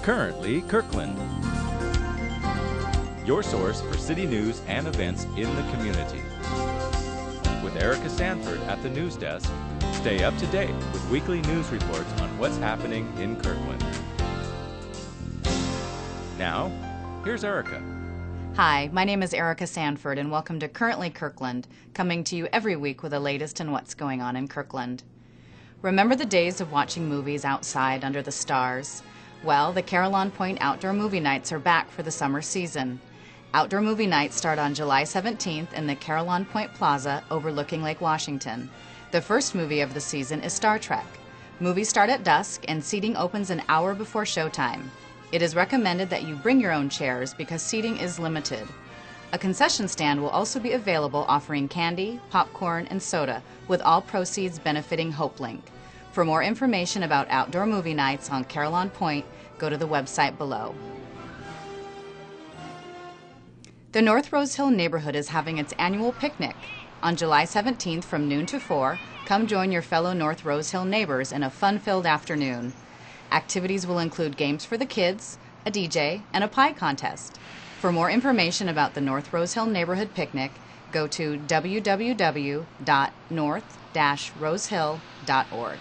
Currently Kirkland, your source for city news and events in the community. With Erica Sanford at the news desk, stay up to date with weekly news reports on what's happening in Kirkland. Now, here's Erica. Hi, my name is Erica Sanford and welcome to Currently Kirkland, coming to you every week with the latest in what's going on in Kirkland. Remember the days of watching movies outside under the stars? Well, the Carillon Point Outdoor Movie Nights are back for the summer season. Outdoor movie nights start on July 17th in the Carillon Point Plaza overlooking Lake Washington. The first movie of the season is Star Trek. Movies start at dusk and seating opens an hour before showtime. It is recommended that you bring your own chairs because seating is limited. A concession stand will also be available offering candy, popcorn, and soda, with all proceeds benefiting HopeLink. For more information about outdoor movie nights on Carillon Point, go to the website below. The North Rose Hill neighborhood is having its annual picnic. On July 17th from noon to 4, come join your fellow North Rose Hill neighbors in a fun-filled afternoon. Activities will include games for the kids, a DJ, and a pie contest. For more information about the North Rose Hill Neighborhood Picnic, go to www.north-rosehill.org.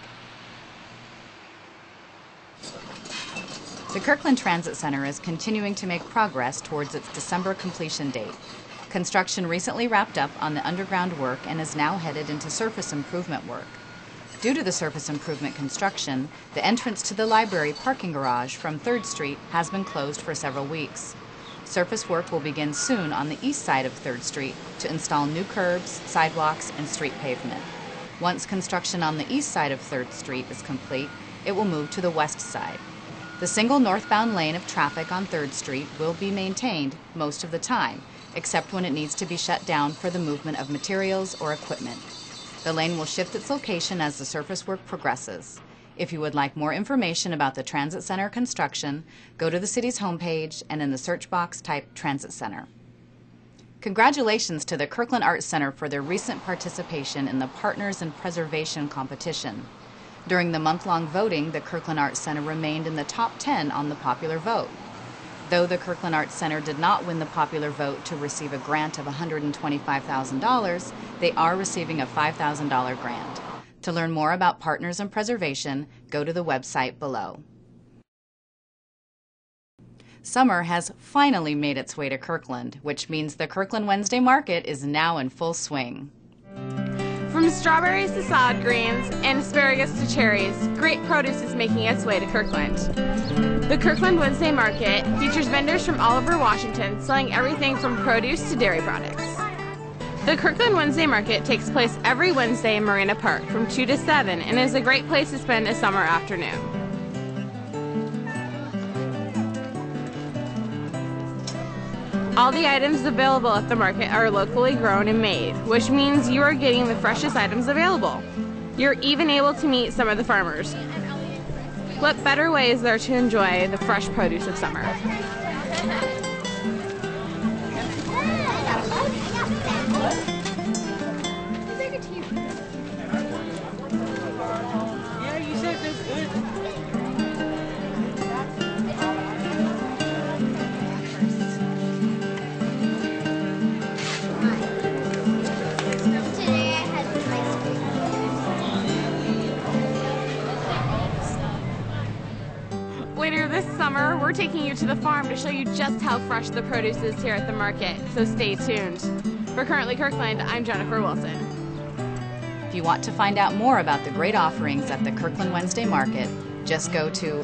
The Kirkland Transit Center is continuing to make progress towards its December completion date. Construction recently wrapped up on the underground work and is now headed into surface improvement work. Due to the surface improvement construction, the entrance to the library parking garage from 3rd Street has been closed for several weeks. Surface work will begin soon on the east side of 3rd Street to install new curbs, sidewalks, and street pavement. Once construction on the east side of 3rd Street is complete, it will move to the west side. The single northbound lane of traffic on 3rd Street will be maintained most of the time, except when it needs to be shut down for the movement of materials or equipment. The lane will shift its location as the surface work progresses. If you would like more information about the Transit Center construction, go to the city's homepage and in the search box type Transit Center. Congratulations to the Kirkland Arts Center for their recent participation in the Partners in Preservation competition. During the month-long voting, the Kirkland Arts Center remained in the top 10 on the popular vote. Though the Kirkland Arts Center did not win the popular vote to receive a grant of $125,000, they are receiving a $5,000 grant. To learn more about Partners in Preservation, go to the website below. Summer has finally made its way to Kirkland, which means the Kirkland Wednesday Market is now in full swing. From strawberries to salad greens and asparagus to cherries, great produce is making its way to Kirkland. The Kirkland Wednesday Market features vendors from all over Washington selling everything from produce to dairy products. The Kirkland Wednesday Market takes place every Wednesday in Marina Park from 2 to 7 and is a great place to spend a summer afternoon. All the items available at the market are locally grown and made, which means you are getting the freshest items available. You're even able to meet some of the farmers. What better way is there to enjoy the fresh produce of summer? Later this summer, we're taking you to the farm to show you just how fresh the produce is here at the market, so stay tuned. For Currently Kirkland, I'm Jennifer Wilson. If you want to find out more about the great offerings at the Kirkland Wednesday Market, just go to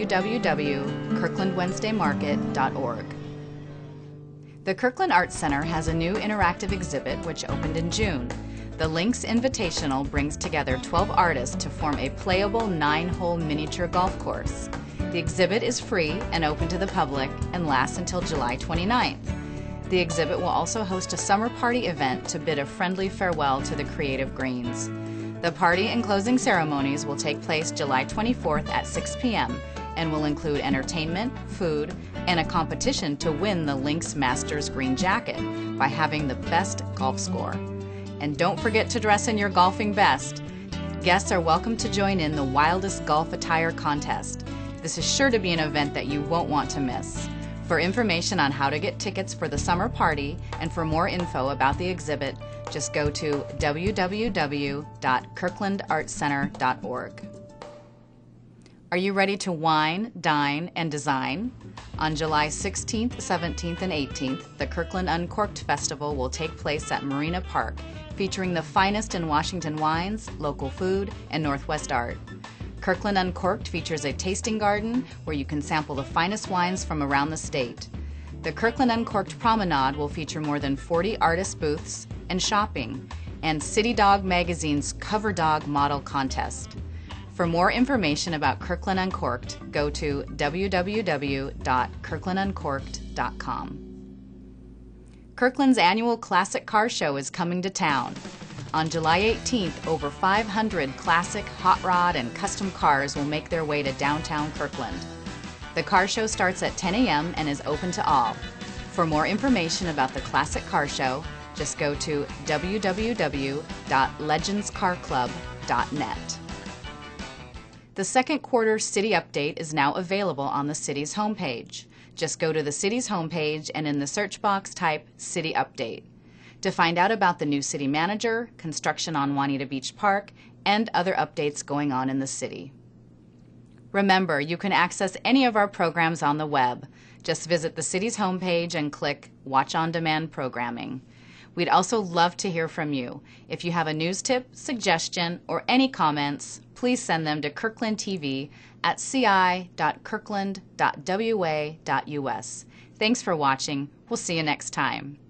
www.kirklandwednesdaymarket.org. The Kirkland Arts Center has a new interactive exhibit which opened in June. The Links Invitational brings together 12 artists to form a playable 9-hole miniature golf course. The exhibit is free and open to the public and lasts until July 29th. The exhibit will also host a summer party event to bid a friendly farewell to the creative greens. The party and closing ceremonies will take place July 24th at 6 p.m. and will include entertainment, food, and a competition to win the Links Masters Green Jacket by having the best golf score. And don't forget to dress in your golfing best. Guests are welcome to join in the wildest golf attire contest. This is sure to be an event that you won't want to miss. For information on how to get tickets for the summer party and for more info about the exhibit, just go to www.kirklandartscenter.org. Are you ready to wine, dine, and design? On July 16th, 17th, and 18th, the Kirkland Uncorked Festival will take place at Marina Park, featuring the finest in Washington wines, local food, and Northwest art. Kirkland Uncorked features a tasting garden where you can sample the finest wines from around the state. The Kirkland Uncorked Promenade will feature more than 40 artist booths and shopping, and City Dog Magazine's Cover Dog Model Contest. For more information about Kirkland Uncorked, go to www.kirklanduncorked.com. Kirkland's annual Classic Car Show is coming to town. On July 18th, over 500 classic, hot rod, and custom cars will make their way to downtown Kirkland. The car show starts at 10 a.m. and is open to all. For more information about the Classic Car Show, just go to www.legendscarclub.net. The second quarter City Update is now available on the city's homepage. Just go to the city's homepage and in the search box type City Update to find out about the new city manager, construction on Juanita Beach Park, and other updates going on in the city. Remember, you can access any of our programs on the web. Just visit the city's homepage and click Watch on Demand Programming. We'd also love to hear from you. If you have a news tip, suggestion, or any comments, please send them to Kirkland TV at ci.kirkland.wa.us. Thanks for watching. We'll see you next time.